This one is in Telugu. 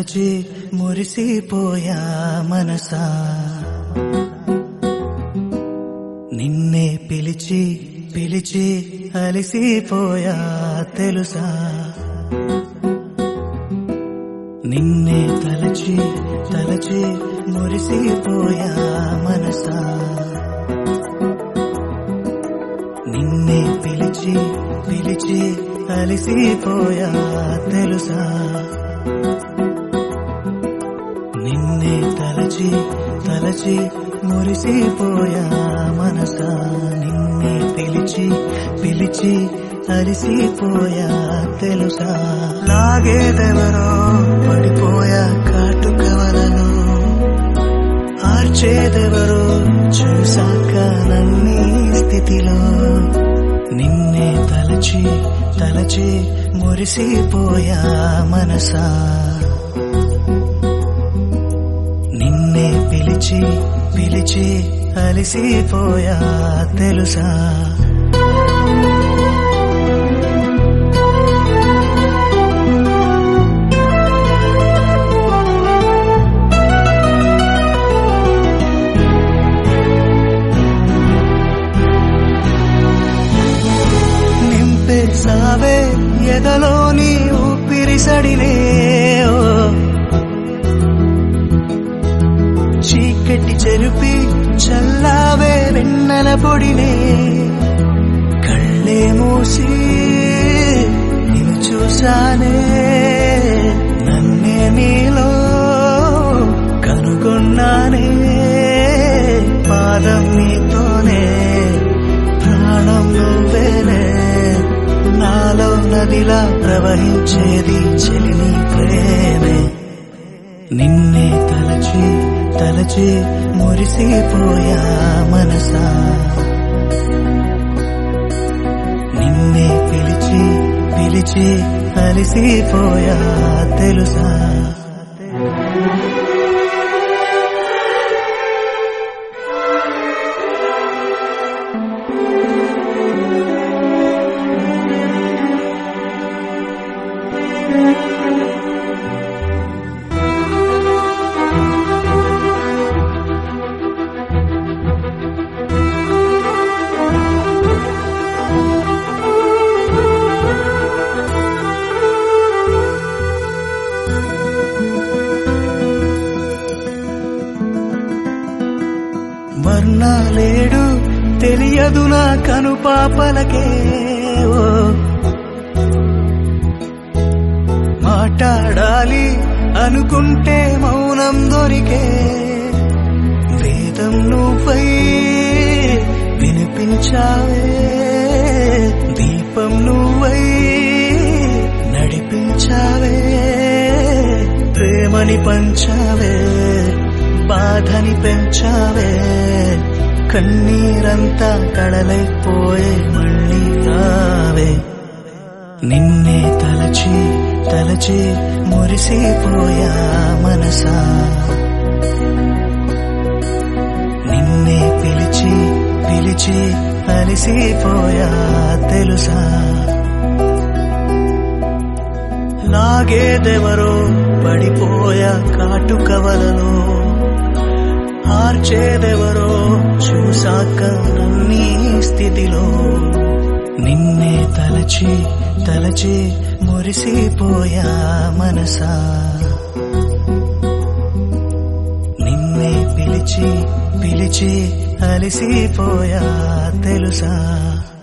తలచి మురిసిపోయా మనసా నిన్నే పిలిచి పిలిచి అలిసిపోయా తెలుసా నిన్నే తలచి తలచి మురిసిపోయా మనసా నిన్నే పిలిచి పిలిచి అలిసిపోయా తెలుసా నిన్నే తలచి తలచి మురిసిపోయా మనసా నిన్నే పిలిచి పిలిచి అలిసిపోయా తెలుసా లాగేదెవరో పడిపోయా కాటుకవలను ఆర్చేదెవరో చూసాక నన్నీ స్థితిలో నిన్నే తలచి తలచి మురిసిపోయా మనసా నిన్నే పిలిచి పిలిచి అలిసిపోయా తెలుసా నింపేసావే ఎదలోని ఊపిరిసడినే చీకటి చెరుపి చల్లావే వెన్నెల పొడినే కళ్ళే మూసి నిన్ను చూశానే నన్నే నీలో కనుగొన్నానే పాదం నీతోనే ప్రాణం నువ్వేనే నాలో నదిలా ప్రవహించేది చెలిని ప్రేమే నిన్నే తలచి తలచి మురిసిపోయా మనసా నిన్నే పిలిచి పిలిచి అలిసిపోయా తెలుసా మర్నాలేడు తెలియదు నా కనుపాపలకే మాట్లాడాలి అనుకుంటే మౌనం దొరికే వేదం నువ్వై వినిపించావే దీపం నువ్వై నడిపించావే ప్రేమని పంచావే బాధని పెంచావే కన్నీరంతా కడలైపోయే మళ్ళీ రావే నిన్నే తలచి తలచి మురిసిపోయా మనసా నిన్నే పిలిచి పిలిచి అలిసిపోయా తెలుసా లాగేదెవరో పడిపోయా కాటుకవలలో ఆర్చేదెవరో చూసాక నన్నీ స్థితిలో నిన్నే తలచి తలచి మురిసిపోయా మనసా నిన్నే పిలిచి పిలిచి అలిసిపోయా తెలుసా